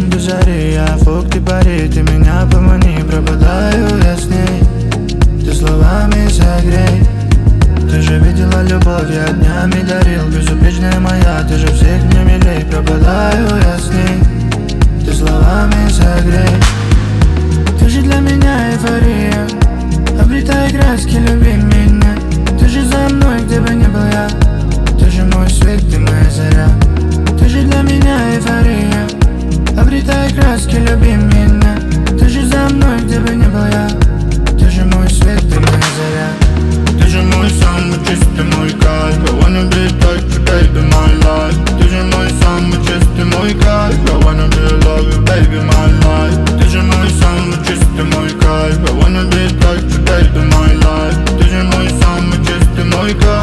до зари, я фрукты пари. Ты меня помани, пропадаю я с ней. Ты словами согрей. Ты же видела любовь, я днями дарил. Безупречная моя, ты же всех мне милей. Пропадаю я с ней. Ты словами согрей. Ты же для меня эйфория, обретая краски, люби меня. Ты же за мной, где бы ни был я. Ты же мой свет, ты моя заря. Ты же для меня эйфория, обретая краски, люби меня. Ты же за мной, где бы ни был я. Ты же мой свет, ты моя заря. Ты же мой самый чистый, мой кайф. I wanna be like you, baby, my life. Ты же мой самый чистый, мой кайф. I wanna be love you, baby, my life. Ты же мой самый чистый, мой кайф. I wanna be like you, baby, my life. Ты же мой самый чистый, мой кайф.